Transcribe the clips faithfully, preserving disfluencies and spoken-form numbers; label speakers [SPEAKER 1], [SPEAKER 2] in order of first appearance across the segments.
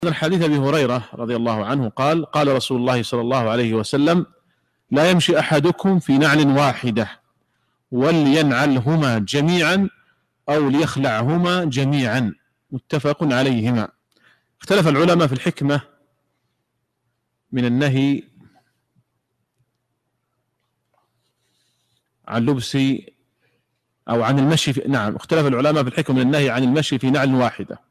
[SPEAKER 1] الحديث أبي هريرة رضي الله عنه قال قال رسول الله صلى الله عليه وسلم: لا يمشي أحدكم في نعل واحدة ولينعلهما جميعا أو ليخلعهما جميعا، متفق عليهما. اختلف العلماء في الحكمة من النهي عن لبس أو عن المشي في نعم اختلف العلماء في الحكمة من النهي عن المشي في نعل واحدة.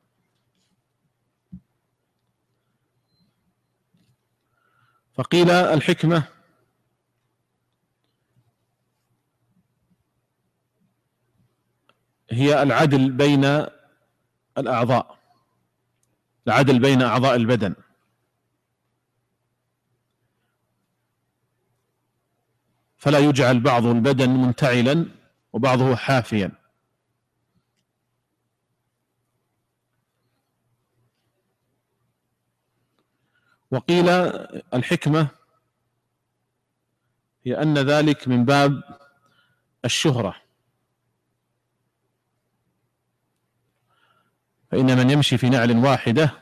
[SPEAKER 1] فقيل الحكمة هي العدل بين الأعضاء، العدل بين أعضاء البدن، فلا يجعل بعض البدن منتعلا وبعضه حافيا. وقيل الحكمة هي أن ذلك من باب الشهرة، فإن من يمشي في نعل واحدة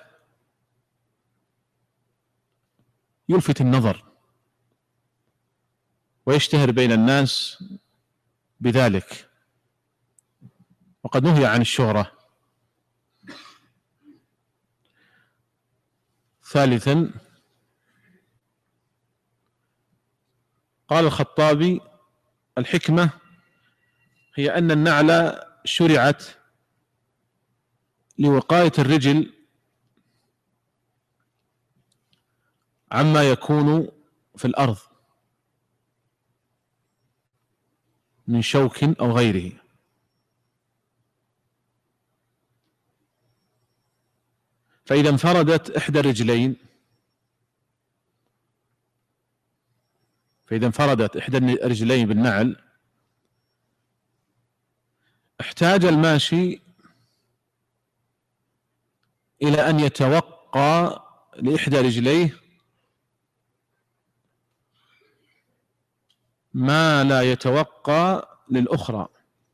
[SPEAKER 1] يلفت النظر ويشتهر بين الناس بذلك، وقد نهي عن الشهرة. ثالثا قال الخطابي: الحكمة هي أن النعل شرعت لوقاية الرجل عما يكون في الأرض من شوك أو غيره، فإذا انفردت إحدى الرجلين فإذا انفردت إحدى الرجلين بالنعل احتاج الماشي إلى أن يتوقى لإحدى رجليه ما لا يتوقى للأخرى،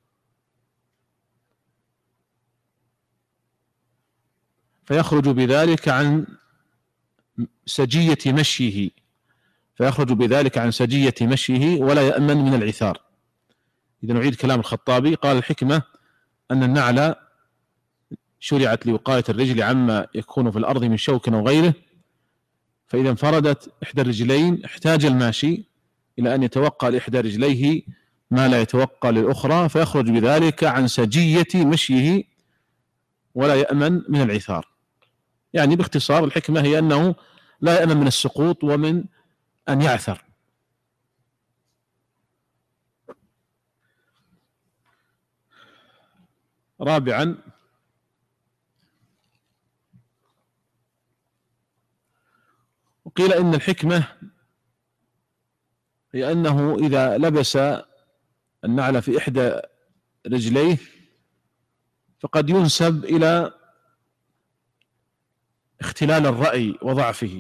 [SPEAKER 1] فيخرج بذلك عن سجية مشيه فيخرج بذلك عن سجية مشيه ولا يأمن من العثار. إذا نعيد كلام الخطابي: قال الحكمة أن النعل شرعت لوقاية الرجل عما يكون في الأرض من شوك أو غيره، فإذا انفردت إحدى الرجلين احتاج الماشي إلى أن يتوقى لإحدى رجليه ما لا يتوقى للأخرى، فيخرج بذلك عن سجية مشيه ولا يأمن من العثار. يعني باختصار الحكمة هي أنه لا يأمن من السقوط ومن أن يعثر. رابعا وقيل إن الحكمة هي أنه إذا لبس النعل في إحدى رجليه فقد ينسب إلى اختلال الرأي وضعفه،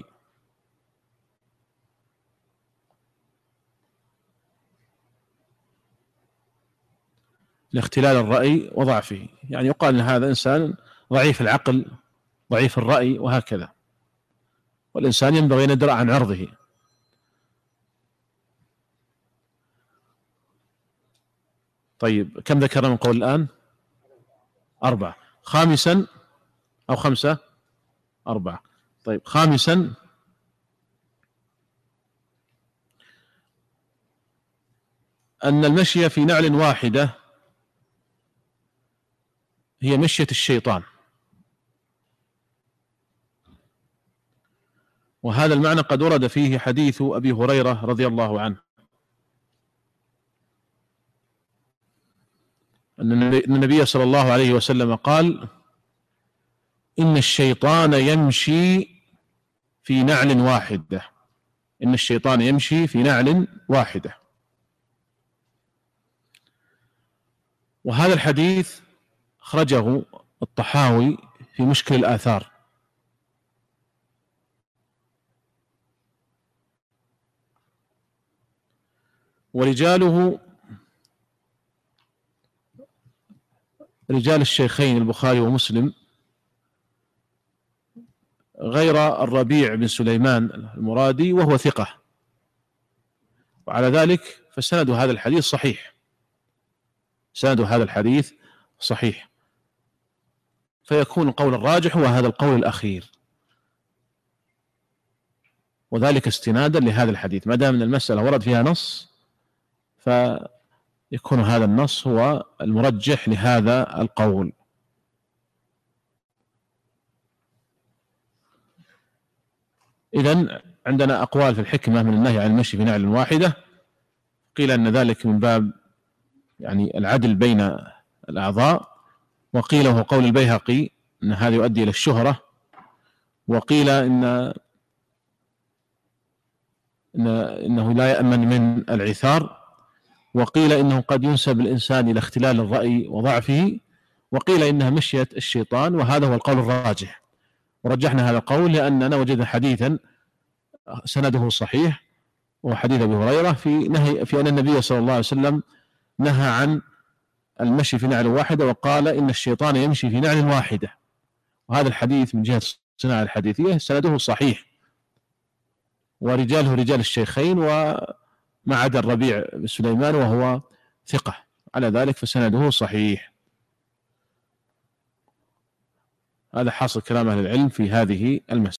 [SPEAKER 1] لاختلال الرأي وضعفه، يعني يقال أن هذا إنسان ضعيف العقل ضعيف الرأي وهكذا، والإنسان ينبغي أن يدرأ عن عرضه. طيب كم ذكرنا من قول الآن؟ أربعة. خامسا أو خمسة؟ أربعة. طيب خامسا أن المشي في نعل واحدة هي مشية الشيطان، وهذا المعنى قد ورد فيه حديث أبي هريرة رضي الله عنه أن النبي صلى الله عليه وسلم قال: إن الشيطان يمشي في نعل واحدة إن الشيطان يمشي في نعل واحدة. وهذا الحديث أخرجه الطحاوي في مشكل الآثار، ورجاله رجال الشيخين البخاري ومسلم، غير الربيع بن سليمان المرادي وهو ثقة، وعلى ذلك فسند هذا الحديث صحيح، سند هذا الحديث صحيح، فيكون القول الراجح هو هذا القول الأخير، وذلك استنادا لهذا الحديث. ما دام أن المسألة ورد فيها نص فيكون هذا النص هو المرجح لهذا القول. إذن عندنا أقوال في الحكمة من النهي عن المشي في نعل واحدة. قيل أن ذلك من باب يعني العدل بين الأعضاء، وقيل هو قول البيهقي أن هذا يؤدي إلى الشهرة، وقيل إن إن إنه لا يأمن من العثار، وقيل إنه قد ينسب الإنسان إلى اختلال الرأي وضعفه، وقيل إنها مشية الشيطان، وهذا هو القول الراجح. ورجحنا هذا القول لأننا وجدنا حديثا سنده صحيح، وهو حديث أبي هريرة في نهي في أن النبي صلى الله عليه وسلم نهى عن المشي في نعل واحدة، وقال إن الشيطان يمشي في نعل واحدة. وهذا الحديث من جهة الصناعة الحديثية سنده صحيح، ورجاله رجال الشيخين، وما عدا الربيع بن سليمان وهو ثقة، على ذلك فسنده صحيح. هذا حاصل كلام أهل العلم في هذه المسألة.